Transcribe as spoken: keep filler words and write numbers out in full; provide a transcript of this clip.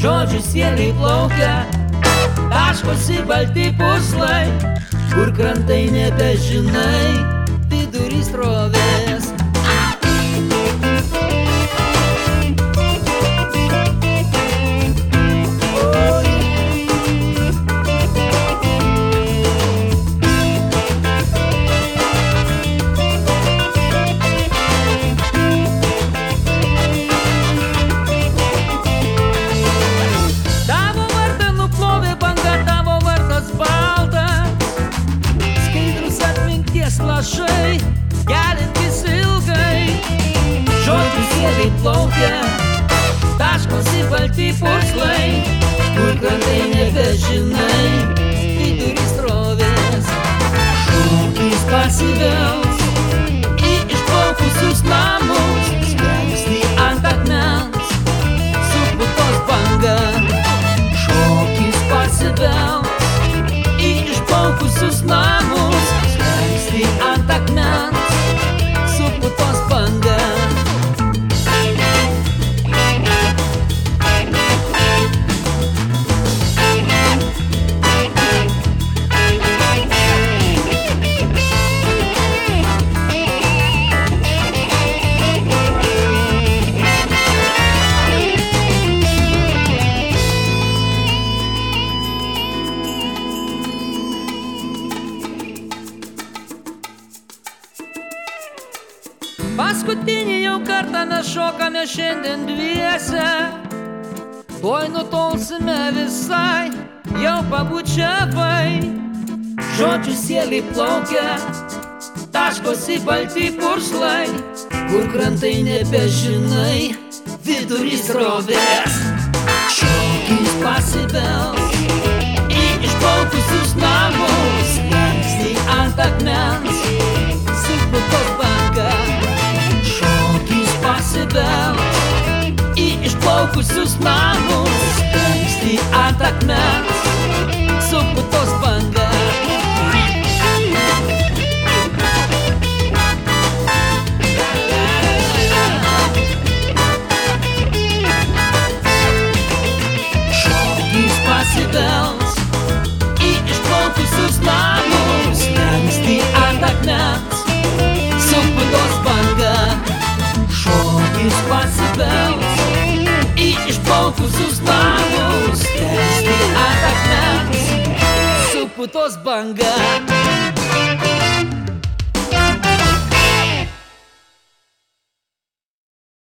žodžių sieliai plaukia, taškosi balti puslai, kur krantai nebežinai, vidury srovės. Lašai, keliantis ilgai, žodžių sieliai plaukia, taškosi balti puslai, kur krantai nebežinai, vidury srovės. Šokis pasivels į išplaukusius namus, skęsti ant akmens, suputos banga. Šokis pasivels į išplaukusius namus, ant akmens, suputos banga. Paskutinį jau kartą mes šokame šiandien dviese, tuoj nutolsime visai, jau pabučiavai. Žodžių sieliai plaukia, taškosi balti purslai, kur krantai nebežinai, vidury srovės. Šokis pasibels į išplaukusius namus, skęsti ant akmens, suputos banga. Pasibels į išplaukusius namus, skęsti ant akmens, suputos banga. Šokis pasibels į išplaukusius namus, skęsti ant akmens, suputos banga. Šokis pasibels į išplaukusius namus, skęsti ant akmens, suputos banga.